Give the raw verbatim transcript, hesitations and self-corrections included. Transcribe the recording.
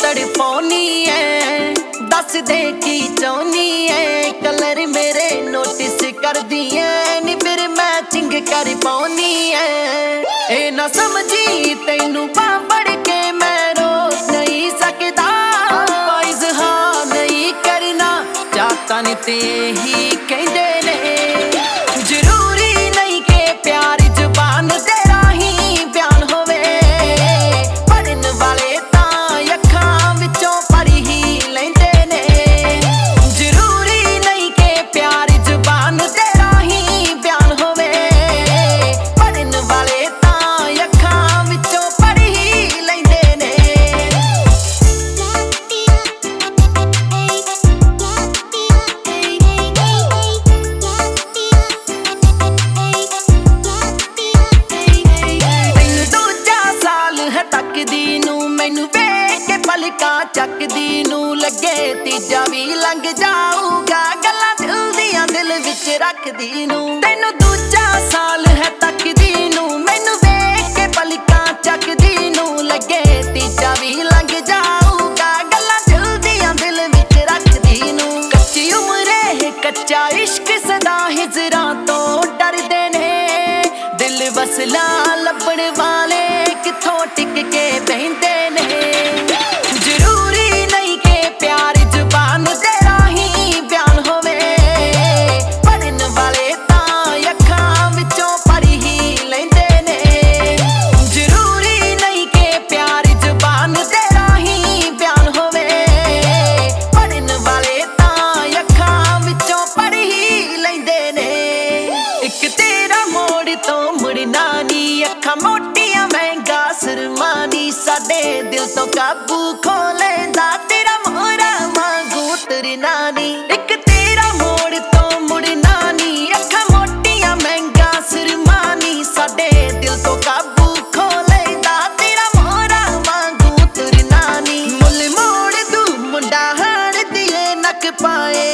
तड़पानी है, दस दे की चाहनी है। कलर मेरे नोटिस कर दिए नी फिर मैचिंग कर पानी है। ए ना समझी तैनू बाबड़ के मैं रोक नहीं सकता, इज़हार नहीं करना चाहता नी ते ही कहंदे ने। जरूरी नहीं के प्यार जुबान ते राही बयान होवे, पढ़न वाले तां अखां विचों पढ़ ही लैंदे ने। जरूरी नहीं के प्यार जुबान ते राही बयान होवे, पढ़न वाले तां अखां विचों पढ़ ही लैंदे ने। तकदी नू मैनू वेख के पलकां चकदी नू लगे तीजा भी लंघ जाऊगा, गल्लां दिल दियां दिल विच रखदी नू। तैनू दूजा साल है तकदी नू मैनू वेख के पलकां चकदी नू लगे तीजा भी लंघ जाऊगा, गल्लां दिल दियां दिल विच रखदी नू। कच्ची उमरे है कच्चा इश्क सदा हिजरां तो डरदे ने, दिल वसला लभण वाले किथों टिक के बहिंदे ने। जरूरी नहीं के प्यार जुबान ते राही बयान होवे, पढ़न वाले तां अखां विचों पढ़ ही लैंदे ने। जरूरी नहीं के प्यार जुबान ते राही बयान होवे, पढ़न वाले तां अखां विचों पढ़ ही लैंदे ने। इक तेरा मोड़ तो मुड़ना नी, अखां मोटियां महंगा सरमानी, साडे दिल तो काबू खो लेंदा तेरा मोहरा वांगू तरना नी। इक तेरा मोड़ तो मुड़ना नी, अखां मोटियां महंगा सरमानी, साडे दिल तो काबू खो लेंदा तेरा मोहरा वांगू तरना नी। मुल मोड़ दू मुंडा हार दिए नक पाए